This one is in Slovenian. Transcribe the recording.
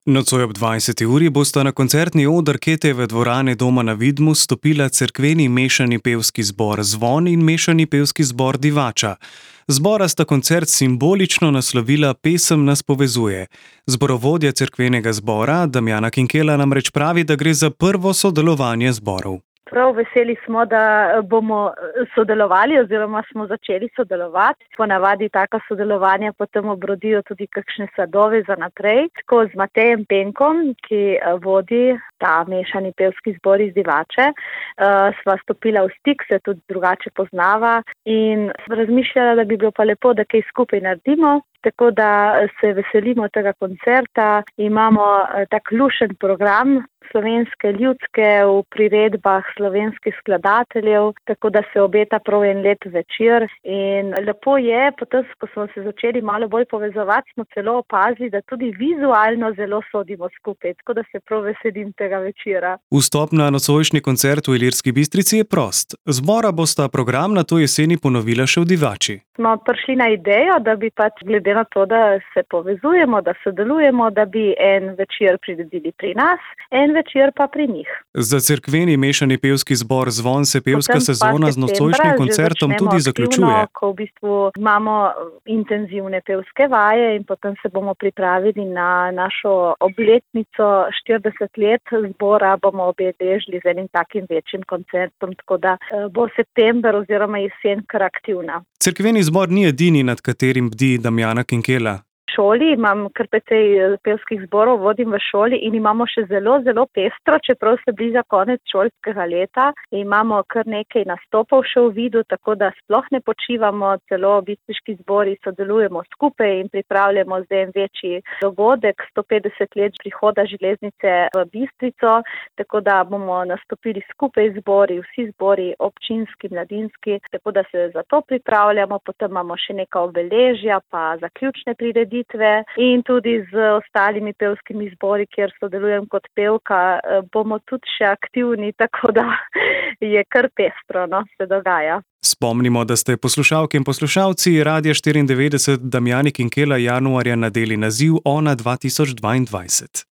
Nocoj ob 20. uri bosta na koncertni oder Ketejeve dvorane Doma na Vidmu stopila cerkveni mešani pevski zbor Zvon in mešani pevski zbor Divača. Zbora sta koncert simbolično naslovila Pesem nas povezuje. Zborovodja cerkvenega zbora Damjana Kinkela namreč pravi, da gre za prvo sodelovanje zborov. Prav veseli smo, da bomo sodelovali oziroma smo začeli sodelovati. Ponavadi taka sodelovanja potem obrodijo tudi kakšne sadove za naprej. Tako z Matejem Penkom, ki vodi ta mešani pevski zbor iz Divače, sva stopila v stik, se tudi drugače poznava in razmišljala, da bi bilo pa lepo, da kaj skupaj naredimo. Tako da se veselimo tega koncerta. Imamo tak lušen program slovenske ljudske v priredbah slovenskih skladateljev, tako da se obeta prav en lep večer. In lepo je, potem, ko smo se začeli malo bolj povezovati, smo celo opazili, da tudi vizualno zelo sodimo skupaj, tako da se prav veselim tega večera. Vstop na nocojšnji koncert v Ilirski Bistrici je prost. Zbora bosta program na to jeseni ponovila še v Divači. Smo prišli na idejo, da bi pač glede na to, da se povezujemo, da sodelujemo, da bi en večer priredili pri nas, en večer pa pri njih. Za cerkveni mešani pevski zbor Zvon se pevska sezona z nocojšnjim koncertom tudi zaključuje. Aktivno, ko v bistvu imamo intenzivne pevske vaje in potem se bomo pripravili na našo obletnico 40 let zbora, bomo obeležili z enim takim večjim koncertom, tako da bo september oziroma jesen kar aktivna. Cerkveni zbor ni edini, nad katerim bdi Damjana Kinkela. V šoli imam kar precej pevskih zborov, vodim v šoli in imamo še zelo, zelo pestro, čeprav se bliža konec šolskega leta. Imamo kar nekaj nastopov še v vidu, tako da sploh ne počivamo, celo bistriški zbori sodelujemo skupaj in pripravljamo zdaj en večji dogodek, 150 let prihoda železnice v Bistrico, tako da bomo nastopili skupaj zbori, vsi zbori, občinski, mladinski, tako da se za to pripravljamo, potem imamo še neka obeležja, pa zaključne prireditve. In tudi z ostalimi pevskimi zbori, kjer sodelujem kot pevka, bomo tudi še aktivni, tako da je kar pestro, se dogaja. Spomnimo, da ste poslušalke in poslušalci Radia 94 Damjani Kinkela januarja nadeli naziv Ona 2022.